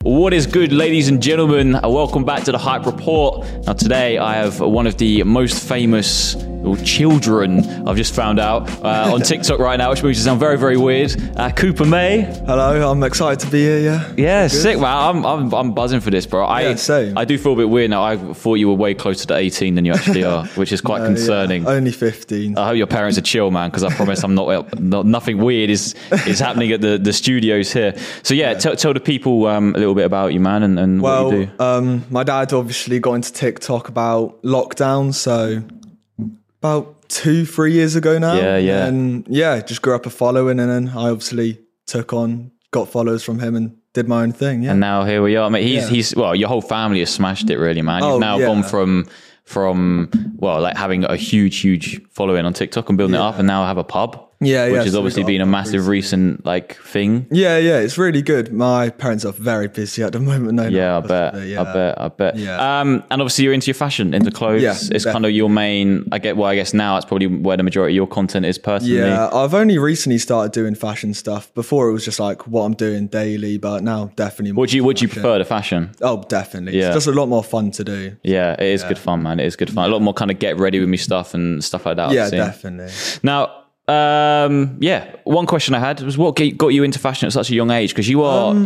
What is good, ladies and gentlemen? Welcome back to the Hype Report. Now today I have one of the most famous children, I've just found out, on TikTok right now, which makes it sound very, very weird. Cooper May. Hello, I'm excited to be here, yeah. Yeah, sick, man. I'm buzzing for this, bro. Same. I do feel a bit weird now. I thought you were way closer to 18 than you actually are, which is quite concerning. Yeah. Only 15. I hope your parents are chill, man, because I promise I'm not nothing weird is happening at the studios here. So yeah. Tell the people a little bit about you, man, and what you do. My dad obviously got into TikTok about lockdown, so about 2-3 years ago now. Yeah. And just grew up a following, and then I obviously got followers from him and did my own thing. Yeah. And now here we are. I mean, he's well, your whole family has smashed it, really, man. You've now gone from like having a huge following on TikTok and building it up, and now have a pub. Which has obviously been a massive recent thing. Yeah, it's really good. My parents are very busy at the moment. I bet. Yeah. And obviously you're into your fashion, into clothes. Yeah, it's definitely kind of your main. I guess now it's probably where the majority of your content is personally. Yeah, I've only recently started doing fashion stuff. Before it was just like what I'm doing daily, but now definitely. Would you prefer the fashion? Oh, definitely. Yeah. It's just a lot more fun to do. Yeah, it is good fun, man. It is good fun. A lot more kind of get ready with me stuff and stuff like that. Yeah, definitely. Now. One question I had was what got you into fashion at such a young age? Because you are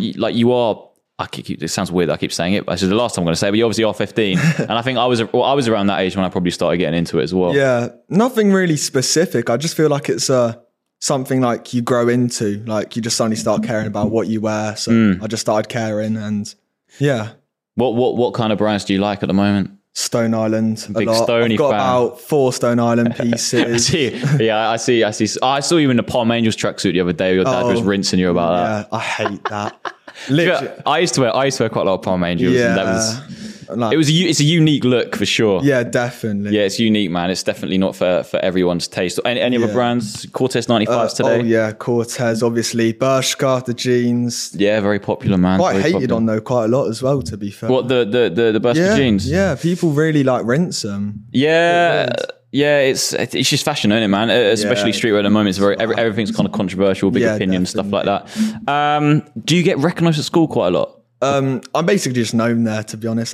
it sounds weird that I keep saying it, but this is the last time I'm going to say it, but you obviously are 15. And I think I was around that age when I probably started getting into it as well. Yeah, nothing really specific. I just feel like it's something like you grow into, like you just suddenly start caring about what you wear. So I just started caring, and yeah. What kind of brands do you like at the moment? Stone Island, big Stoney I've got fan. About 4 Stone Island pieces. I see. I saw you in the Palm Angels tracksuit the other day. Your dad was rinsing you about that. Yeah, I hate that. Literally. I used to wear quite a lot of Palm Angels. Yeah, and that was it's a unique look for sure. Yeah, definitely. Yeah, it's unique, man. It's definitely not for everyone's taste. Any other brands? Cortez 95s today? Oh yeah, Cortez, obviously. Bershka, the jeans. Yeah, very popular, man. Quite hated on though, quite a lot as well, to be fair. What, the Bershka jeans? Yeah, people really rinse them. Yeah. Yeah, it's just fashion, isn't it, man? Especially streetwear at the moment. It's everything's kind of controversial, big opinions, stuff like that. Do you get recognised at school quite a lot? I'm basically just known there, to be honest.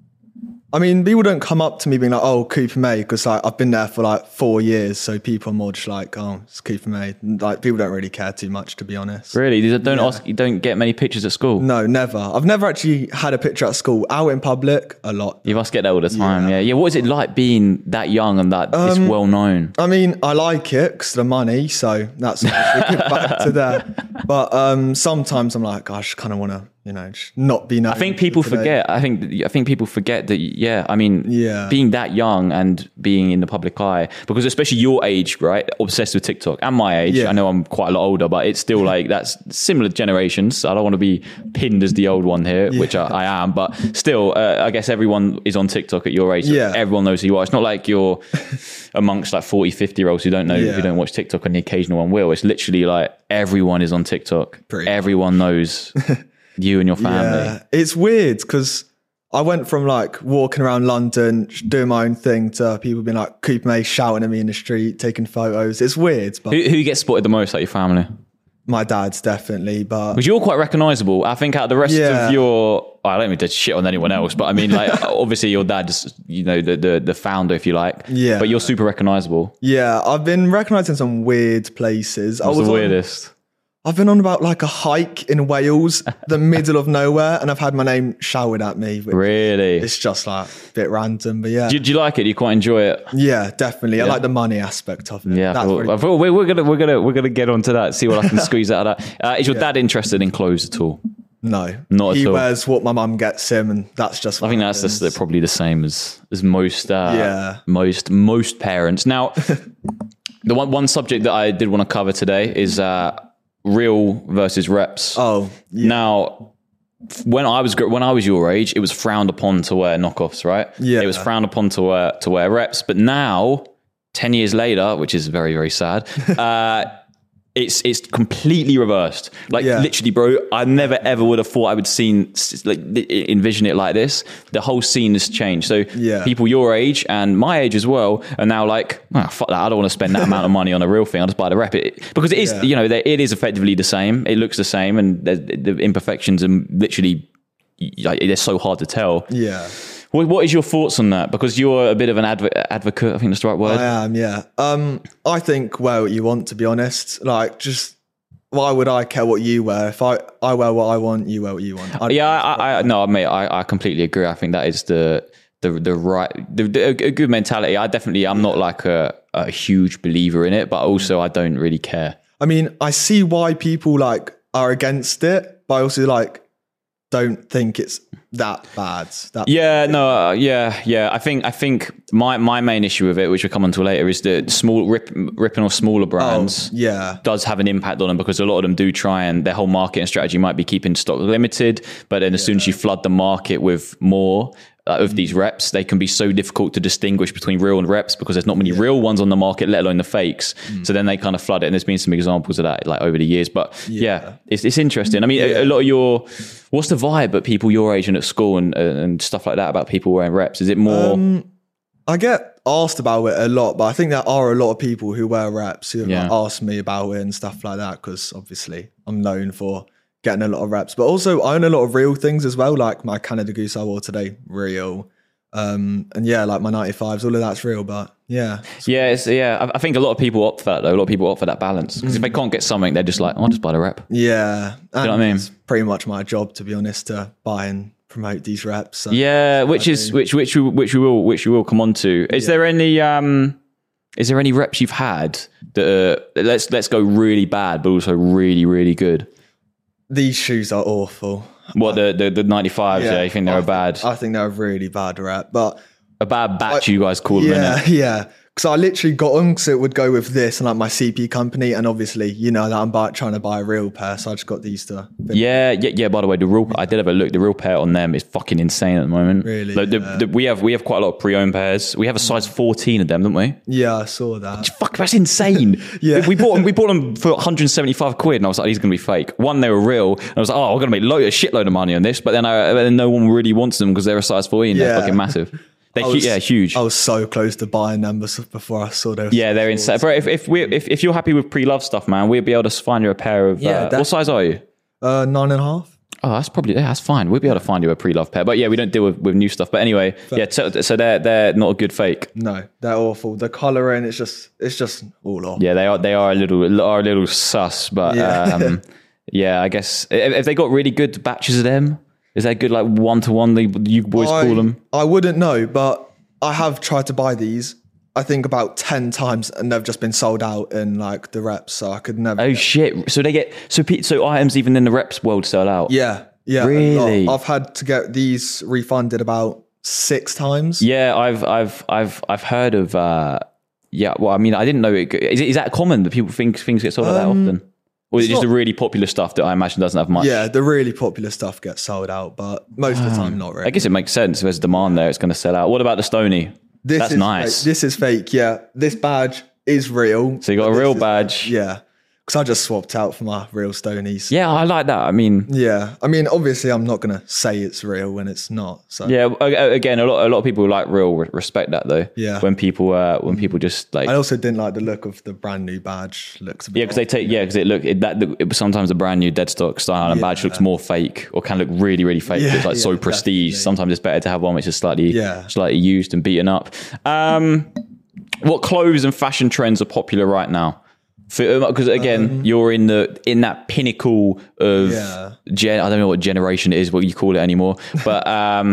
I mean, people don't come up to me being like, "Oh, Cooper May," because I've been there for 4 years, so people are more just like, "Oh, it's Cooper May." People don't really care too much, to be honest. Really? You don't get many pictures at school? No, never. I've never actually had a picture at school. Out in public, a lot. You must get that all the time. Yeah. What is it like being that young and that this well known? I mean, I like it because the money, so that's back to that. But sometimes I'm like, gosh, I kind of want to. Just not be known. I think people forget. I think people forget that. Yeah, I mean, being that young and being in the public eye, because especially your age, right? Obsessed with TikTok, and my age. I know I'm quite a lot older, but it's still that's similar generations. I don't want to be pinned as the old one here, which I am, but still, I guess everyone is on TikTok at your age. So everyone knows who you are. It's not like you're amongst 40, 50-year-olds who don't know, who don't watch TikTok, and the occasional one will. It's literally everyone is on TikTok. Everyone knows. You and your family. Yeah, it's weird because I went from walking around London doing my own thing to people being like Cooper May shouting at me in the street, taking photos. It's weird. But who gets spotted the most at your family? My dad's definitely, but because you're quite recognisable. I think out of the rest of your, I don't mean to shit on anyone else, but I mean obviously your dad's the founder, if you like. Yeah. But you're super recognisable. Yeah, I've been recognised in some weird places. What's the weirdest? I've been on about a hike in Wales, the middle of nowhere, and I've had my name shouted at me. Really? It's just a bit random, but yeah. Do you like it? Do you quite enjoy it? Yeah, definitely. Yeah. I like the money aspect of it. Yeah, we're gonna get onto that. See what I can squeeze out of that. Is your dad interested in clothes at all? No, not at all. He wears what my mum gets him, and that's just. I think that's just probably the same as most. Most parents. Now, the one subject that I did want to cover today is. Real versus reps. Oh, yeah. Now, when I was your age, it was frowned upon to wear knockoffs, right? Yeah. It was frowned upon to wear reps. But now, 10 years later, which is very, very sad, it's completely reversed. Literally, bro, I never ever would have thought I would envision it like this. The whole scene has changed. So people your age and my age as well are now fuck that. I don't want to spend that amount of money on a real thing. I'll just buy the rep. Because it is, it is effectively the same. It looks the same, and the imperfections are literally they're so hard to tell. Yeah. What is your thoughts on that? Because you're a bit of an advocate, I think that's the right word. I am, yeah. I think wear what you want, to be honest. Like, just why would I care what you wear? If I wear what I want, you wear what you want. I completely agree. I think that is the a good mentality. I'm not like a huge believer in it, but also I don't really care. I mean, I see why people like are against it, but I also like don't think it's that bad. I think my main issue with it, which we'll come on to later, is that ripping off smaller brands does have an impact on them, because a lot of them do try, and their whole marketing strategy might be keeping stock limited, but then as soon as you flood the market with more of these reps, they can be so difficult to distinguish between real and reps, because there's not many real ones on the market, let alone the fakes. So then they kind of flood it, and there's been some examples of that like over the years. But it's interesting. I mean, a lot of what's the vibe at people your age and at school and stuff like that about people wearing reps? Is it more? I get asked about it a lot, but I think there are a lot of people who wear reps who have asked me about it and stuff like that, because obviously I'm known for getting a lot of reps, but also I own a lot of real things as well, like my Canada Goose I wore today, real. And like my 95s, all of that's real, but I think a lot of people opt for that though. A lot of people opt for that balance, because if they can't get something, they're just like, I'll just buy the rep. Yeah. You know what I mean? It's pretty much my job, to be honest, to buy and promote these reps. So which we will come on to. Is there any reps you've had that let's go really bad, but also really, really good? These shoes are awful. What, the 95s? Yeah, you think they're bad? I think they're a really bad rep, but a bad batch, you guys call them, innit? Yeah. Because I literally got them, so it would go with this and like my CP company, and obviously you know that I'm trying to buy a real pair, so I just got these to. Yeah. By the way, the real I did have a look. The real pair on them is fucking insane at the moment. Really? Like we have quite a lot of pre-owned pairs. We have a size 14 of them, don't we? Yeah, I saw that. Fuck, that's insane. Yeah, we bought them for 175 quid, and I was like, these are gonna be fake. One, they were real, and I was like, I'm gonna make a shitload of money on this, but then no one really wants them because they're a size 14. They're fucking massive. They're huge. I was so close to buying them before I saw those. Yeah, they're insane. Bro, if you're happy with pre-love stuff, man, we'll be able to find you a pair of. What size are you? 9.5. Oh, that's fine. We'll be able to find you a pre-love pair. But yeah, we don't deal with new stuff. But anyway, so they're not a good fake. No, they're awful. The colouring, it's just all off. Yeah, they are a little sus. But I guess if they got really good batches of them. Is that good, like one-to-one, you boys call them? I wouldn't know, but I have tried to buy these, I think about 10 times, and they've just been sold out in like the reps, so I could never. Oh shit! So they get so items even in the reps world sell out. Yeah. Really? I've had to get these refunded about 6 times. Yeah, I've heard of. Well, I mean, I didn't know it. Is that common that people think things get sold out that often? Or is it just the really popular stuff that I imagine doesn't have much? Yeah, the really popular stuff gets sold out, but most of the time not really. I guess it makes sense. If there's demand there, it's going to sell out. What about the Stony? That's nice. This is fake, yeah. This badge is real. So you got a real badge. Yeah. Because I just swapped out for my real Stonies. Yeah, I like that. I mean... Yeah. I mean, obviously, I'm not going to say it's real when it's not. So. Yeah, again, a lot of people like real respect that, though. Yeah. When people just like... I also didn't like the look of the brand new badge. Looks a bit sometimes the brand new dead stock style and badge looks more fake or can look really, really fake. It's like so prestige. Definitely. Sometimes it's better to have one which is slightly used and beaten up. What clothes and fashion trends are popular right now? Because again, you're in that pinnacle of I don't know what generation it is, what you call it anymore. But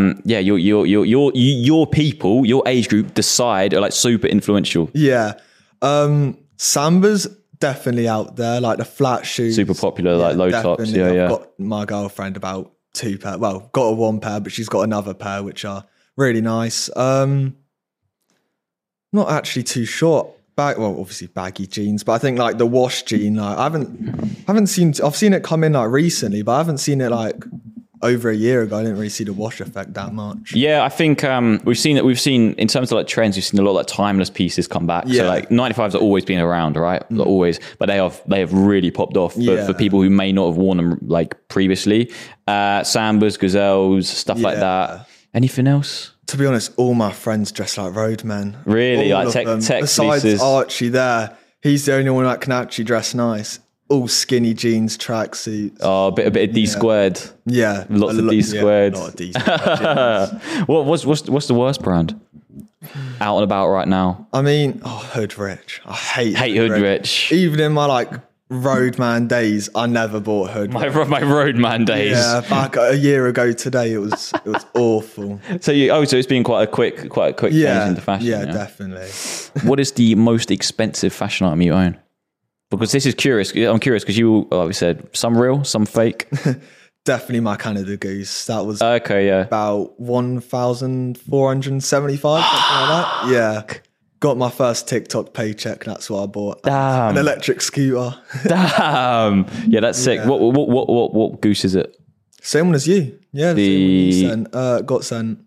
your people, your age group decide are like super influential. Yeah, Samba's definitely out there, like the flat shoes, super popular, like low tops. Yeah, I've got my girlfriend about 2 pair. Well, got a 1 pair, but she's got another pair which are really nice. Not actually too short. Obviously baggy jeans, but I think like the wash jean, like I haven't seen. I've seen it come in like recently, but I haven't seen it like over a year ago. I didn't really see the wash effect that much. Yeah, I think we've seen in terms of like trends. We've seen a lot of like timeless pieces come back. Yeah. So like 95s have always been around, right? Always, but they have really popped off for people who may not have worn them like previously. Sambas, gazelles, stuff like that. Anything else? To be honest, all my friends dress like roadmen. Really? Like tech besides pieces? Archie there, he's the only one that can actually dress nice. all skinny jeans, tracksuits. Oh, a bit of D squared. Yeah, lots of D squared. Yeah, a lot of D squared. What's the worst brand out and about right now? I mean, Hood Rich. I hate Hood Rich. Even in my like roadman days, I never bought Hood. My roadman days. Yeah, back a year ago today, it was awful. So it's been quite a quick change into fashion. Yeah, definitely. What is the most expensive fashion item you own? Because this is curious. I'm curious because you, like we said, some real, some fake. Definitely my Canada Goose. That was about 1,475, something like that. Yeah. Got my first TikTok paycheck. That's what I bought. Damn. An electric scooter. Damn. Yeah, that's sick. Yeah. What goose is it? Same one as you. Yeah, the same one got sent.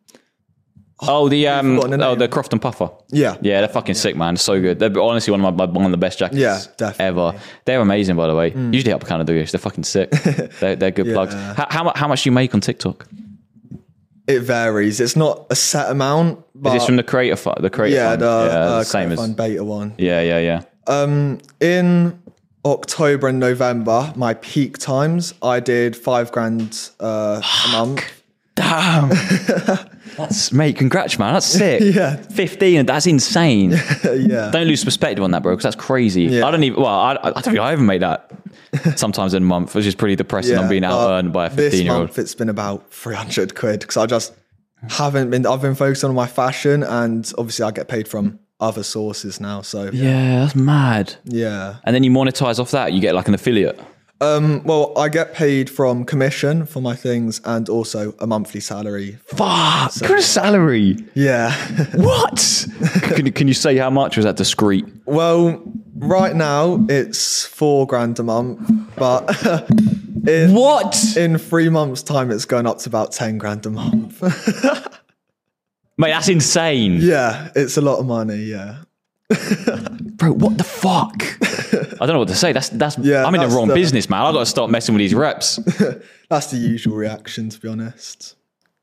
The Croft and Puffer. Yeah, they're fucking sick, man. So good. They're honestly one of the best jackets ever. They're amazing, by the way. Usually up Canada Goose. They're fucking sick. they're good plugs. How much do you make on TikTok? It varies. It's not a set amount. But is this from the Creator Fund? The Creator Fund. The same Creator as Fund beta one. Yeah. In October and November, my peak times, I did $5,000 a month. Damn. Mate, congrats, man. That's sick. Yeah. 15, that's insane. Yeah. Don't lose perspective on that, bro, because that's crazy. Yeah. I don't think I ever made that sometimes in a month, which is pretty depressing on being out-earned by a 15-year-old. This month, it's been about 300 quid because I just I've been focused on my fashion, and obviously I get paid from other sources now. So yeah, that's mad. Yeah. And then you monetize off that, you get like an affiliate. Well, I get paid from commission for my things and also a monthly salary. Fuck, good salary. Yeah. What? Can you say how much? Was that discreet? Well, right now it's $4,000 a month, but in 3 months' time it's going up to about $10,000 a month. Mate, that's insane. Yeah, it's a lot of money. Yeah. Bro, what the fuck? I don't know what to say. I'm in the wrong business, man. I've got to stop messing with these reps. That's the usual reaction, to be honest.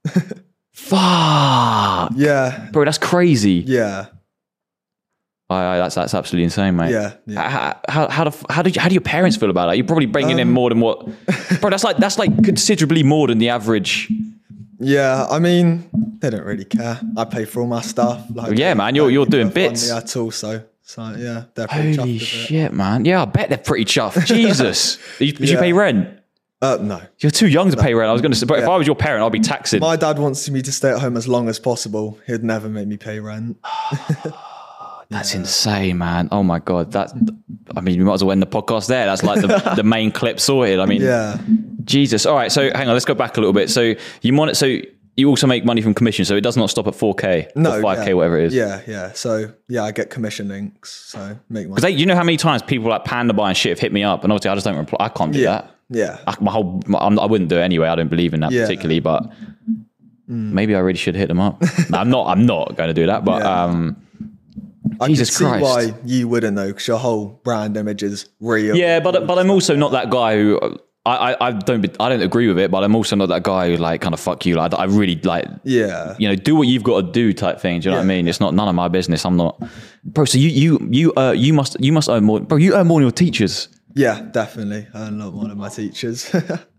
Fuck. Yeah. Bro, that's crazy. Yeah. That's absolutely insane, mate. Yeah. How do your parents feel about that? You're probably bringing in more than what... Bro, that's like considerably more than the average... Yeah, I mean, they don't really care. I pay for all my stuff. Like, yeah, man, you're doing bits. At all, so yeah, they're pretty chuffed. Holy shit, man. Yeah, I bet they're pretty chuffed. Jesus. Did you pay rent? No. You're too young to pay rent. I was going to say, but if I was your parent, I'd be taxing. My dad wants me to stay at home as long as possible. He'd never make me pay rent. That's insane, man. Oh my God. We might as well end the podcast there. That's like the main clip sorted. I mean, yeah. Jesus. All right. So hang on, let's go back a little bit. So you also make money from commission. So it does not stop at 4K or 5K, whatever it is. Yeah. So yeah, I get commission links. So make money. Because you know how many times people like Panda Buy and shit have hit me up, and obviously I just don't reply. I can't do that. Yeah. I wouldn't do it anyway. I don't believe in that particularly, but maybe I really should hit them up. No, I'm not going to do that, but Jesus Christ. I can see why you wouldn't though, because your whole brand image is real. Yeah, but I'm also not that guy who I don't agree with it, but I'm also not that guy who like kind of fuck you. Like I really like do what you've got to do type thing. Do you know what I mean? It's not none of my business. I'm not, bro. So you must earn more, bro. You earn more than your teachers. Yeah, definitely. I earn a lot more than my teachers.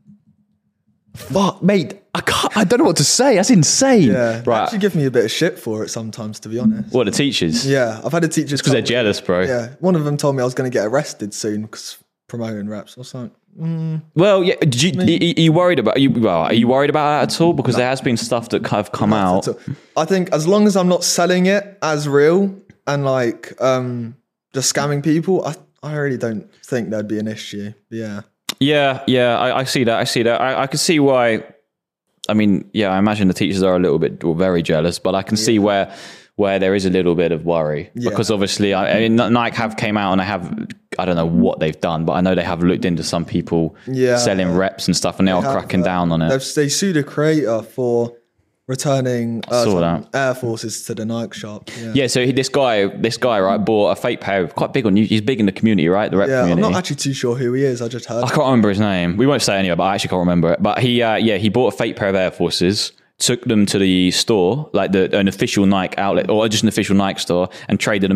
Fuck, mate. I don't know what to say. That's insane. Yeah, right. They actually give me a bit of shit for it sometimes, to be honest. What, the teachers? Yeah, I've had a teacher because they're jealous, bro. Yeah, one of them told me I was going to get arrested soon because promoting reps or something. Well, yeah. Are you worried about? Are you worried about that at all? Because there has been stuff that kind of come out. I think as long as I'm not selling it as real and like just scamming people, I really don't think there'd be an issue. Yeah. Yeah. I see that. I can see why. I mean, yeah, I imagine the teachers are a little bit very jealous, but I can see where there is a little bit of worry because obviously, Nike have came out and I don't know what they've done, but I know they have looked into some people selling reps and stuff, and they are cracking down on it. They sued a creator for returning Air Forces to the Nike shop. Yeah. So this guy, right, bought a fake pair. Quite big on you. He's big in the community, right? The rep community. I'm not actually too sure who he is. I just heard. I can't remember his name. We won't say anyway, but I actually can't remember it. But he bought a fake pair of Air Forces, took them to the store, like an official Nike outlet or just an official Nike store, and traded them in.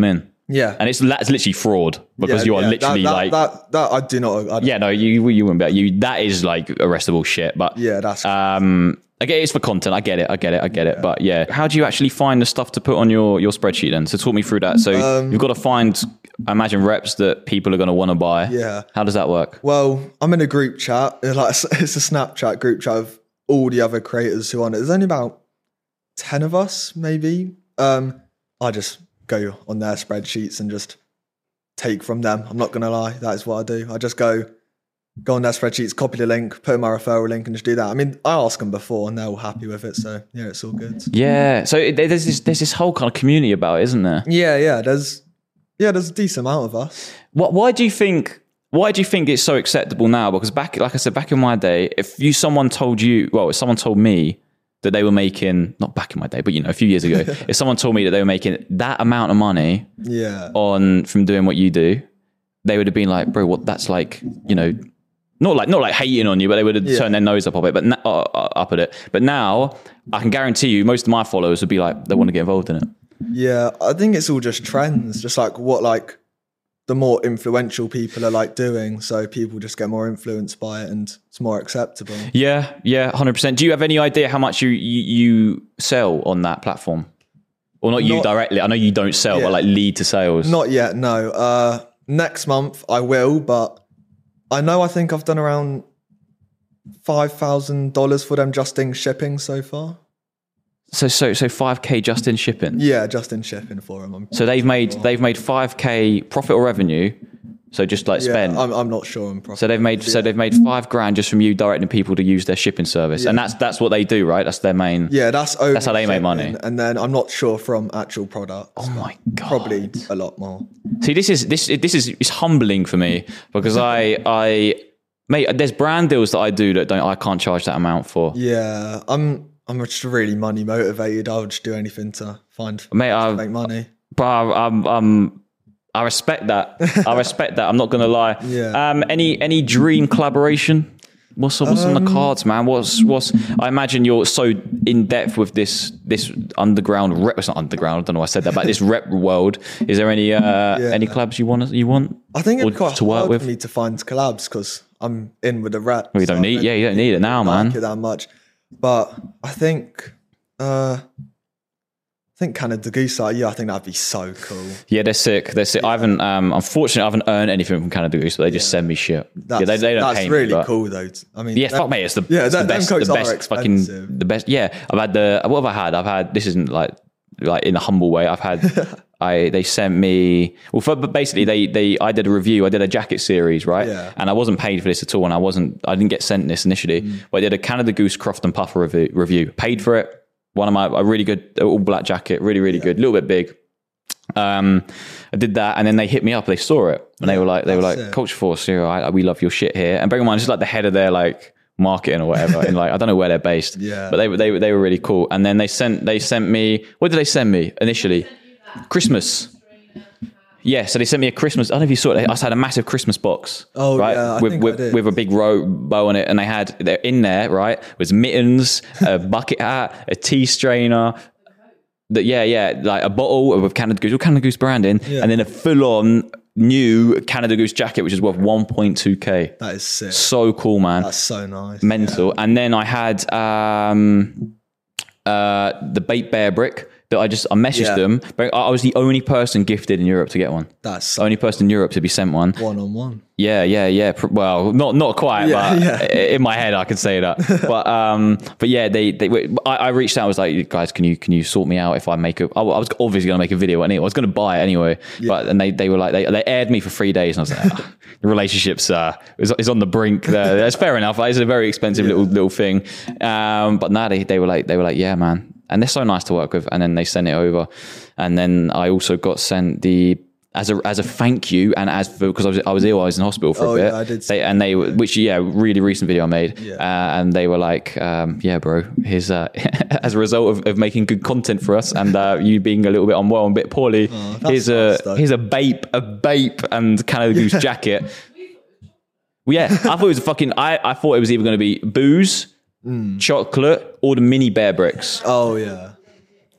And that's literally fraud because you are literally that I do not. No, you wouldn't be. That is like arrestable shit. But that's. I get it's for content. I get it. But how do you actually find the stuff to put on your spreadsheet then? So talk me through that. So you've got to find, I imagine, reps that people are going to want to buy. Yeah. How does that work? Well, I'm in a group chat. It's a Snapchat group chat of all the other creators who are on it. There's only about 10 of us, maybe. I just go on their spreadsheets and just take from them. I'm not going to lie. That is what I do. I just go on their spreadsheets, copy the link, put in my referral link and just do that. I mean, I asked them before and they're all happy with it. So it's all good. Yeah. So there's this whole kind of community about it, isn't there? Yeah. There's a decent amount of us. Why do you think it's so acceptable now? Because back in my day, if someone told me that they were making, not back in my day, but a few years ago, if someone told me that they were making that amount of money from doing what you do, they would have been like, bro, what? That's like, not like hating on you, but they would have turned their nose up at it. But now I can guarantee you, most of my followers would be like, they want to get involved in it. Yeah, I think it's all just trends, just like what the more influential people are doing, so people just get more influenced by it and it's more acceptable. Yeah, 100%. Do you have any idea how much you sell on that platform? Or not you directly? I know you don't sell, but lead to sales. Not yet, no. Next month I will, but I think I've done around $5,000 for them just in shipping so far. So $5,000 just in shipping? Yeah, just in shipping for them. So they've made $5,000 profit or revenue. So just spend. I'm not sure on profit. So they've made $5,000 just from you directing people to use their shipping service, and that's what they do, right? That's their main. Yeah, that's how they make money. And then I'm not sure from actual products. Oh my god, probably a lot more. See, this is humbling for me because mate, there's brand deals that I do that I can't charge that amount for. Yeah, I'm just really money motivated. I'll just do anything to make money. But I respect that. I'm not gonna lie. Yeah. Any dream collaboration? What's on the cards, man? What's? I imagine you're so in depth with this underground rep. It's not underground. I don't know why I said that, but this rep world. Is there any collabs you want? I think it's quite hard for me to find collabs because I'm in with the rep. Well, you don't need it now, man. Like it that much, but I think. Canada Goose, I think that'd be so cool. Yeah, they're sick. Yeah. I haven't, unfortunately, I haven't earned anything from Canada Goose, but they just send me shit. They don't pay me. That's really cool, though. I mean, fuck mate, it's the best fucking the best. Yeah, I've had what have I had? I've had, this isn't like in a humble way. I've had, they sent me, but basically I did a review. I did a jacket series, right? Yeah. And I wasn't paid for this at all, and I didn't get sent this initially, but I did a Canada Goose Croft and Puffer review. Paid for it. One of a really good all black jacket, really good, a little bit big. I did that, and then they hit me up. They saw it, and they were like, Culture Force, we love your shit here. And bear in mind, just like the head of their marketing or whatever, and I don't know where they're based. Yeah, but they were really cool. And then they sent me. What did they send me initially? Christmas. Yeah, so they sent me a Christmas. I don't know if you saw it. I had a massive Christmas box. Oh, right? Yeah, with a big bow on it, and they're in there, right? Was mittens, a bucket hat, a tea strainer. Like a bottle with Canada Goose branding, and then a full-on new Canada Goose jacket, which is worth 1.2k. That is sick. So cool, man. That's so nice. Mental. Yeah. And then I had the Bait Bear brick. I messaged them, but I was the only person gifted in Europe to get one. That's the only person in Europe to be sent one. One-on-one. Yeah. Well, not quite, but in my head I could say that. But yeah, I reached out. I was like, guys, can you sort me out if I make I was obviously going to make a video anyway. I was going to buy it anyway. Yeah. But they were like, they aired me for 3 days, and I was like, the relationship's is on the brink. There. That's fair enough. It's a very expensive little thing. But now they were like, yeah, man. And they're so nice to work with. And then they sent it over. And then I also got sent as a thank you, and because I was ill, I was in hospital for a bit. Yeah, I did. Really recent video I made. Yeah. And they were like, bro, here's as a result of making good content for us, and you being a little bit unwell and a bit poorly, here's a Bape and Canada Goose jacket. Well, yeah, I thought it was I thought it was either going to be booze, chocolate, or the mini bear bricks. Oh yeah.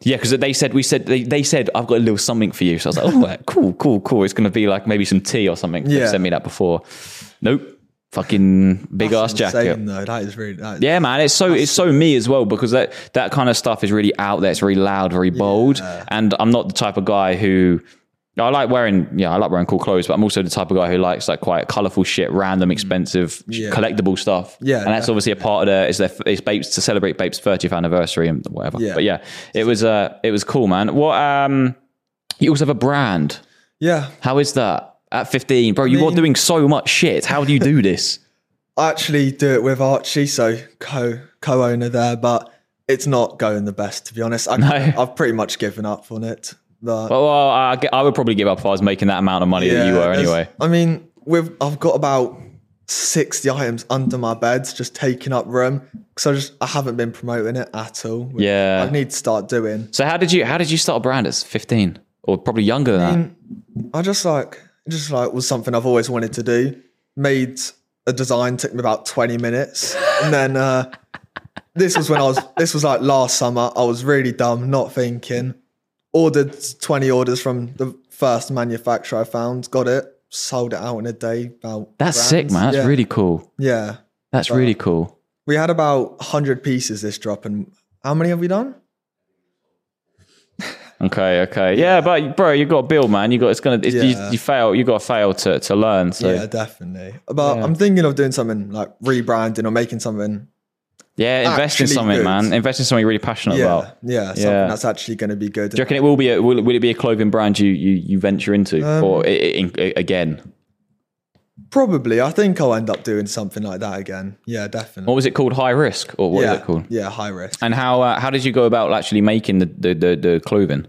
Yeah, because they said I've got a little something for you. So I was like, oh, like, cool. It's going to be like maybe some tea or something. They've sent me that before. Nope. Fucking big ass jacket. Though. That is really. Yeah, man. It's so me as well, because that kind of stuff is really out there. It's very loud, very bold, and I'm not the type of guy who. I like wearing cool clothes, but I'm also the type of guy who likes like quite colourful shit, random, expensive, collectible stuff. Yeah, and that's obviously a part of it's Bape's to celebrate Bape's 30th anniversary and whatever. Yeah. But it was cool, man. What you also have a brand. Yeah. How is that at 15, bro? You are doing so much shit. How do you do this? I actually do it with Archie, so co-owner there, but it's not going the best, to be honest. I've pretty much given up on it. Well, I would probably give up if I was making that amount of money that you were anyway. I mean, I've got about 60 items under my beds just taking up room because I haven't been promoting it at all. I need to start doing. So how did you start a brand at 15 or probably younger than that? I just was something I've always wanted to do. Made a design, took me about 20 minutes, and then this was like last summer. I was really dumb, not thinking. Ordered 20 orders from the first manufacturer I found, got it, sold it out in a day. That's sick, man. That's really cool. Yeah. That's really cool. We had about 100 pieces this drop, and how many have we done? Okay. Yeah, but bro, you got to build, man. You got to fail to learn. So. Yeah, definitely. But I'm thinking of doing something like rebranding or making something. Yeah, invest in something, good. Man. Invest in something you're really passionate about. Yeah, something that's actually going to be good. Do you reckon it will be? Will it be a clothing brand you venture into, or again? Probably. I think I'll end up doing something like that again. Yeah, definitely. What was it called? High Risk, or what is it called? Yeah, High Risk. And how did you go about actually making the clothing?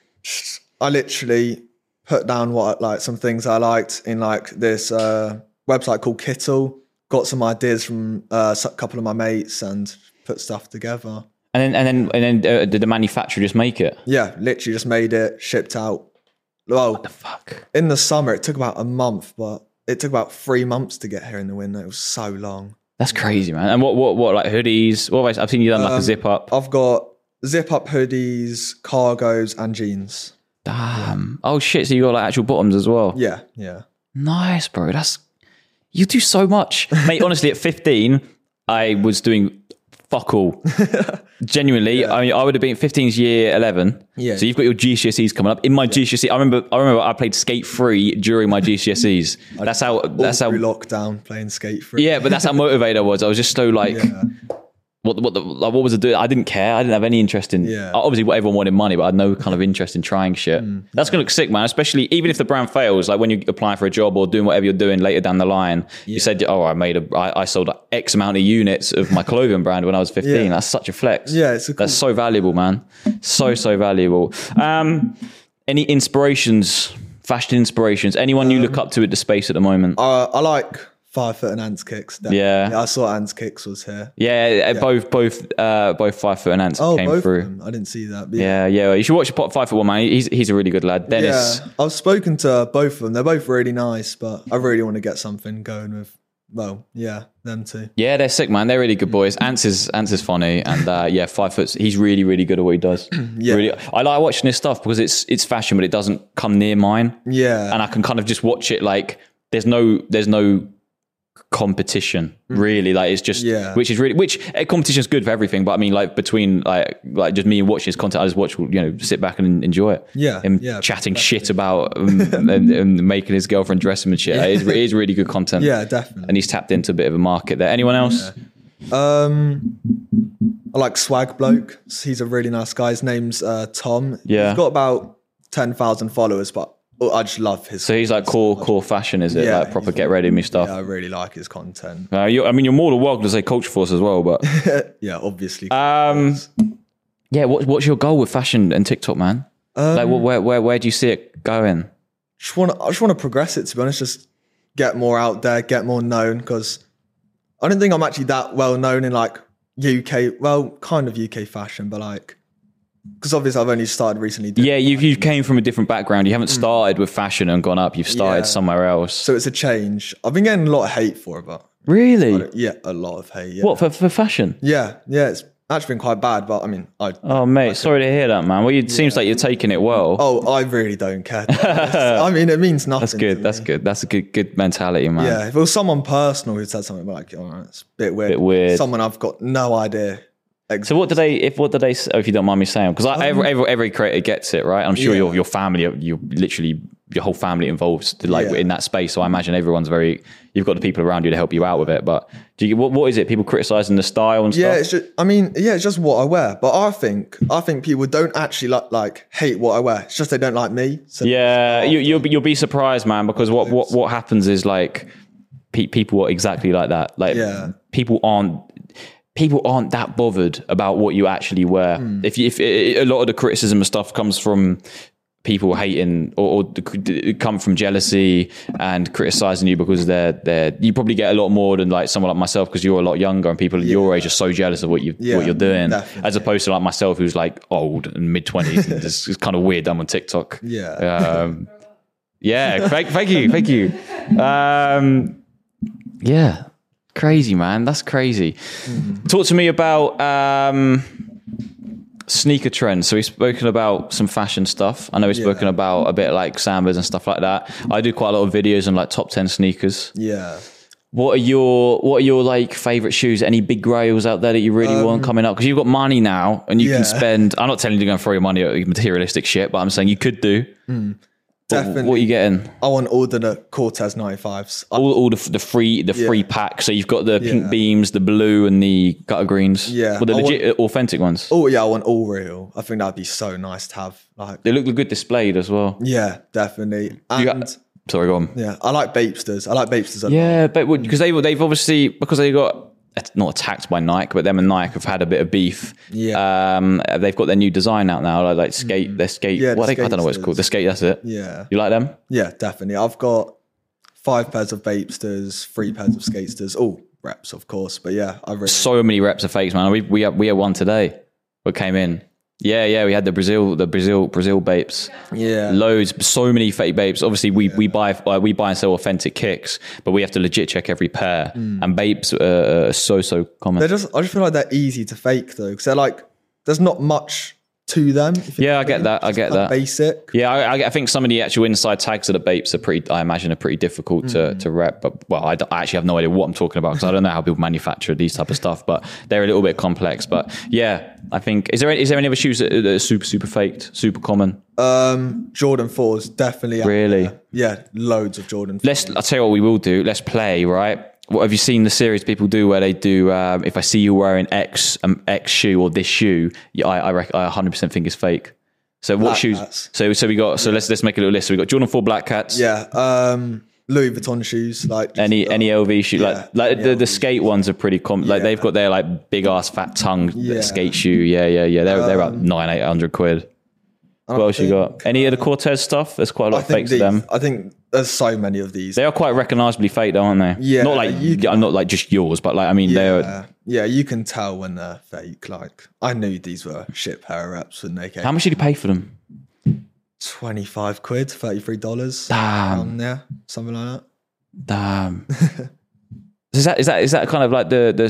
I literally put down some things I liked in like this website called Kittle. Got some ideas from a couple of my mates and put stuff together. And then did the manufacturer just make it? Yeah, literally just made it, shipped out. Well, what the fuck? In the summer, it took about a month, but it took about 3 months to get here in the winter. It was so long. That's crazy, man. And what like hoodies? What I've seen you done like a zip up. I've got zip up hoodies, cargos, and jeans. Damn. Yeah. Oh shit! So you got like actual bottoms as well? Yeah. Nice, bro. You do so much. Mate, honestly, at 15, I was doing fuck all. Genuinely. I mean, I would have been 15's year 11. Yeah. So you've got your GCSEs coming up. In my GCSE, I remember I played Skate 3 during my GCSEs. That's how lockdown playing Skate 3. Yeah, but that's how motivated I was. I was just so like... Yeah. What was it doing? I didn't care. I didn't have any interest in. Yeah. Obviously, everyone wanted money, but I had no kind of interest in trying shit. That's gonna look sick, man. Especially even if the brand fails, like when you're applying for a job or doing whatever you're doing later down the line. Yeah. You said, "Oh, I sold X amount of units of my clothing brand when I was 15." Yeah. That's such a flex. Yeah, that's so valuable, man. So valuable. Any inspirations? Fashion inspirations? Anyone you look up to at the space at the moment? I like 5 foot and Ants Kicks. Yeah, I saw Ants Kicks was here. Yeah. Both 5 foot and Ants came through. I didn't see that. Yeah. You should watch 5 foot 1, man. He's a really good lad. Dennis. Yeah, I've spoken to both of them. They're both really nice, but I really want to get something going with. Well, yeah, them too. Yeah, they're sick, man. They're really good boys. Ants is funny, and 5 foot. He's really, really good at what he does. Yeah, really, I like watching his stuff because it's fashion, but it doesn't come near mine. Yeah, and I can kind of just watch it like there's no competition really, like it's just which competition is good for everything, but I mean like between like just me and watching his content, I just watch, sit back and enjoy it. Him chatting shit about and making his girlfriend dress him and shit. It is really good content. Yeah, definitely. And he's tapped into a bit of a market there. Anyone else? I like Swag Bloke. He's a really nice guy. His name's Tom. Yeah, he's got about 10,000 followers, but I just love his. So he's like core fashion, is it? Yeah, like proper get ready with me stuff. Yeah, I really like his content. You're more than welcome to say Culture Force as well, but yeah, obviously. Yeah, what's your goal with fashion and TikTok, man? Like, where do you see it going? I just want to progress it. To be honest, just get more out there, get more known. Because I don't think I'm actually that well known in like UK. Well, kind of UK fashion, but like. Because obviously I've only started recently. Yeah, you came from a different background. You haven't started with fashion and gone up. You've started somewhere else. So it's a change. I've been getting a lot of hate for it, but... Really? Yeah, a lot of hate. Yeah. What, for fashion? Yeah. It's actually been quite bad, but I mean, oh mate, sorry to hear that, man. Well, it seems like you're taking it well. Oh, I really don't care. I mean, it means nothing. That's good. That's good. That's a good mentality, man. Yeah, if it was someone personal who said something like, "Oh, it's a bit weird," someone I've got no idea. So what do they? If you don't mind me saying, because every creator gets it, right? I'm sure your family, you literally your whole family involves in that space. So I imagine everyone's you've got the people around you to help you out with it. But what is it? People criticizing the style and stuff? Yeah, it's just what I wear. But I think people don't actually like hate what I wear. It's just they don't like me. So you'll be surprised, man, because what happens is like people are exactly like that. Like people aren't that bothered about what you actually wear. If a lot of the criticism and stuff comes from people hating or come from jealousy and criticizing you because you probably get a lot more than like someone like myself because you're a lot younger and people your age are so jealous of what you're doing, definitely. As opposed to like myself who's like old and mid-20s and it's kind of weird. I'm on TikTok. Thank you. Crazy, man. That's crazy. Talk to me about sneaker trends. So we've spoken about some fashion stuff. I know we've spoken about a bit like Sambas and stuff like that. I do quite a lot of videos on like top 10 sneakers. Yeah. What are your like favorite shoes? Any big grails out there that you really want coming up? Because you've got money now and you can spend. I'm not telling you to go and throw your money at materialistic shit, but I'm saying you could do. Definitely. What are you getting? I want all the Cortez 95s. All the free pack. So you've got the pink beams, the blue, and the gutter greens. Yeah, well, the legit authentic ones. Oh yeah, I want all real. I think that'd be so nice to have. Like they look good displayed as well. Yeah, definitely. Sorry, go on. Yeah, I like Bapesters. But because they've obviously because they got not attacked by Nike, but them and Nike have had a bit of beef. Yeah. They've got their new design out now, like skate. Their skate. I don't know what it's called. The skate. That's it. Yeah. You like them? Yeah, definitely. I've got 5 pairs of Bapesters, 3 pairs of Skatesters. All reps, of course. But yeah, so many reps of fakes, man. We had one today. What came in? Yeah, we had the Brazil Bapes. Yeah, loads, so many fake Bapes. Obviously, we buy and sell authentic kicks, but we have to legit check every pair. And Bapes are so common. I just feel like they're easy to fake though, because they're like there's not much to them. I get that. Basic. Yeah, I think some of the actual inside tags of the Bapes are pretty difficult to rep. But I actually have no idea what I'm talking about because I don't know how people manufacture these type of stuff. But they're a little bit complex. But yeah, I think is there any other shoes that are super faked, super common? Jordan 4s definitely. Really? Yeah, loads of Jordan 4s. I'll tell you what we will do. Let's play, right? What have you seen the series people do where they do if I see you wearing X shoe or this shoe, I 100% think it's fake. So what shoes? So we got. So let's make a little list. So we got Jordan 4 Black Cats. Yeah. Louis Vuitton shoes, like any LV shoe, the skate ones are pretty common. Like they've got their like big ass fat tongue skate shoe. Yeah. They're about 900-800 quid. What else you got? Any of the Cortez stuff? There's quite a lot of fakes of them. I think there's so many of these. They are quite recognisably fake, though, aren't they? Yeah. Not like just yours, but like I mean, they're. Yeah, you can tell when they're fake. Like I knew these were shit pair of reps when they came. How much did you pay for them? 25 quid, $33. Damn. Yeah, something like that. Damn. Is that kind of like the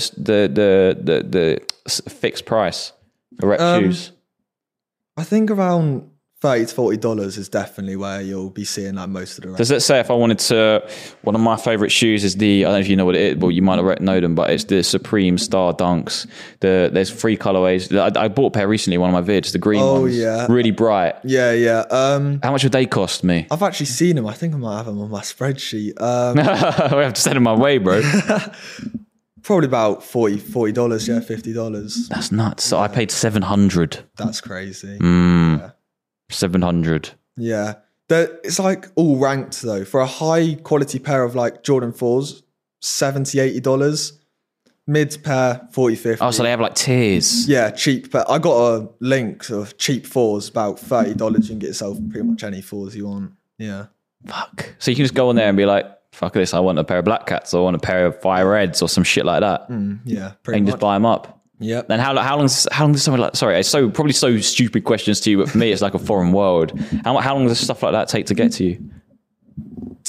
fixed price for rep shoes? I think around $30 to $40 is definitely where you'll be seeing like most of the rest. Does it say if I wanted to, one of my favorite shoes is I don't know if you know what it is, well you might not know them, but it's the Supreme Star Dunks. There's 3 colorways. I bought a pair recently, one of my vids, the green ones. Oh yeah. Really bright. Yeah. How much would they cost me? I've actually seen them. I think I might have them on my spreadsheet. We have to send them my way, bro. Probably about $40, yeah, $50. That's nuts. So I paid $700. That's crazy. Yeah. 700. Yeah. It's like all ranked though. For a high quality pair of like Jordan 4s, $70, $80. Mid pair, $40, $50. Oh, so they have like tiers. Yeah, cheap pair. I got a link of cheap 4s, about $30. You can get yourself pretty much any 4s you want. Yeah. Fuck. So you can just go on there and be like, fuck this, I want a pair of Black Cats or I want a pair of Fire Reds or some shit like that. Yeah, pretty much. Just buy them up. Yeah. Then how long does something like, sorry, it's probably so stupid questions to you, but for me it's like a foreign world. How long does stuff like that take to get to you?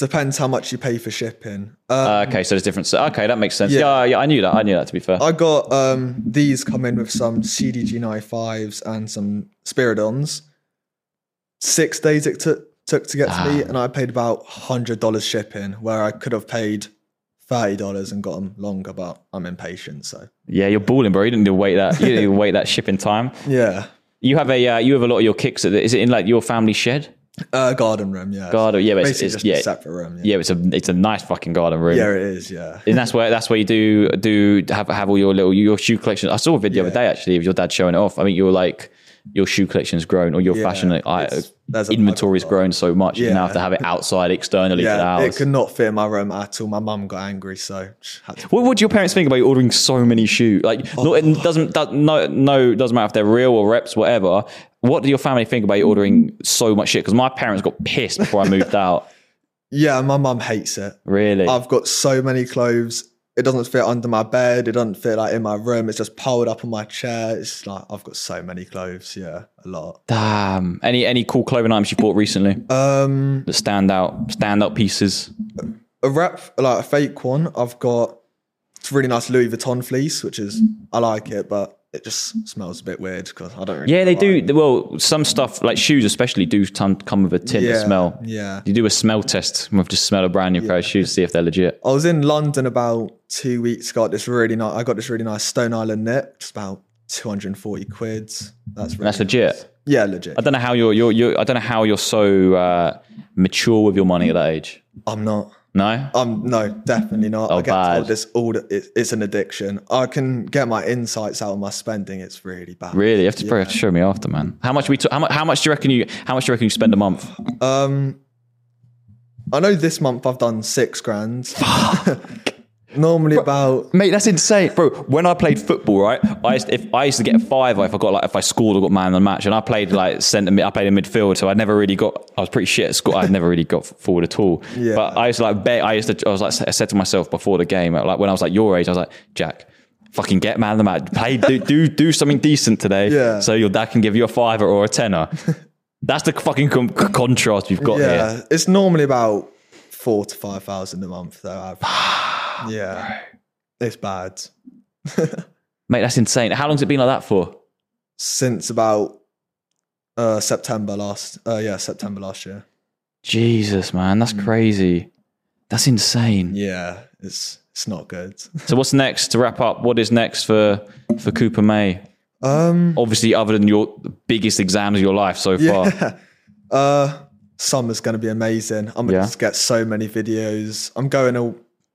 Depends how much you pay for shipping. Okay, so there's different. Okay, that makes sense. Yeah, I knew that. I knew that, to be fair. I got these come in with some CDG 95s and some Spiridons. 6 days it took to get to me, and I paid about $100 shipping, where I could have paid $30 and got them longer, but I'm impatient. So yeah, you're balling, bro. You didn't need to wait that. You didn't need to wait that shipping time. Yeah. You have a lot of your kicks. Is it in like your family shed? Garden room, yeah. Garden, yeah, but it's just a separate room. Yeah, it's a nice fucking garden room. Yeah, it is. Yeah, and that's where you do have all your shoe collection. I saw a video the other day actually of your dad showing it off. I think you're like, your shoe collection's grown, or your fashion inventory's grown so much. You now have to have it outside externally to the house. It could not fit in my room at all. My mum got angry, so had to. What do your parents think about you ordering so many shoes? Like, it doesn't matter if they're real or reps, whatever. What do your family think about you ordering so much shit? Because my parents got pissed before I moved out. Yeah, my mum hates it. Really? I've got so many clothes. It doesn't fit under my bed. It doesn't fit like in my room. It's just piled up on my chair. It's like I've got so many clothes. Yeah, a lot. Damn. Any cool clothing items you bought recently? That stand out pieces. A wrap, like a fake one. I've got it's a really nice Louis Vuitton fleece, I like it, but it just smells a bit weird because I don't really. Yeah, they do. Well, some stuff like shoes, especially, do come with a tint of smell. Yeah, you do a smell test with just smell a brand new pair of shoes, see if they're legit. I was in London about 2 weeks ago. I got this really nice Stone Island knit, just about 240 quid. That's legit. Nice. Yeah, legit. I don't know how I don't know how you're so mature with your money at that age. I'm not. No? No, definitely not. Oh, I get told it's an addiction. I can get my insights out of my spending. It's really bad. Really? You have to probably have to show me after, man. How much do you reckon you spend a month? I know this month I've done $6,000. Normally about... Mate, that's insane. Bro, when I played football, right, I used to get a fiver if I scored or got man of the match, and I played like centre mid, I played in midfield, so I was pretty shit at school. I never really got forward at all. Yeah. But I used to like bet, I said to myself before the game, like when I was like your age, I was like, Jack, fucking get man of the match. Play, do something decent today, so your dad can give you a fiver or a tenner. That's the fucking contrast we've got here. Yeah, it's normally about 4,000 to 5,000 a month though. Yeah, it's bad. Mate, that's insane. How long's it been like that for? Since about September last year. Jesus, man, that's crazy. That's insane. Yeah, it's not good. So what's next to wrap up? What is next for Cooper May? Obviously, other than your biggest exams of your life so far. Summer's going to be amazing. I'm going to get so many videos. I'm going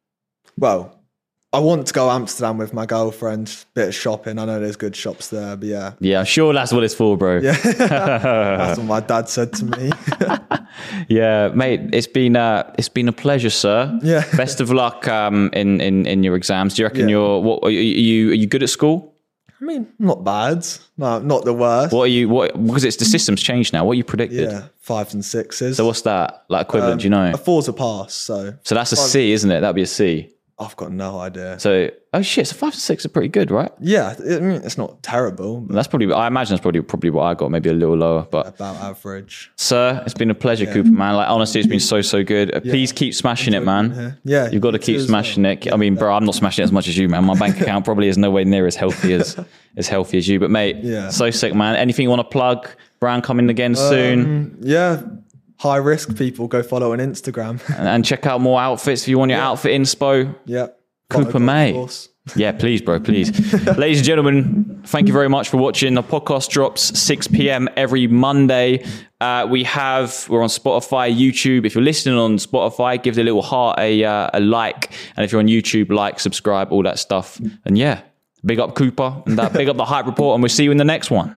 I want to go to Amsterdam with my girlfriend, bit of shopping. I know there's good shops there, but yeah. Yeah, I'm sure that's what it's for, bro. Yeah. That's what my dad said to me. Yeah, mate, it's been a pleasure, sir. Yeah. Best of luck in your exams. Do you reckon are you good at school? I mean, not bad. No, not the worst. Because the system's changed now. What are you predicted? Yeah, 5s and 6s. So what's that like equivalent? Do you know? A 4's a pass. So that's a C, isn't it? That'd be a C. I've got no idea. So, oh shit, so 5 to 6 are pretty good, right? Yeah, I mean, it's not terrible. I imagine that's probably what I got, maybe a little lower, but about average. Sir, it's been a pleasure, Cooper, man. Like, honestly, it's been so good. Please keep smashing it, man. Yeah, you've got to keep smashing it. I mean, bro, I'm not smashing it as much as you, man. My bank account probably is nowhere near as healthy as you. But mate, so sick, man. Anything you want to plug? Brand coming again soon. Yeah. High risk people, go follow on Instagram. and check out more outfits if you want your outfit inspo. Yeah. Cooper May. Yeah, please, bro, please. Ladies and gentlemen, thank you very much for watching. The podcast drops 6 p.m. every Monday. We're on Spotify, YouTube. If you're listening on Spotify, give the little heart a like. And if you're on YouTube, like, subscribe, all that stuff. And yeah, big up Cooper and big up the Hype Report. And we'll see you in the next one.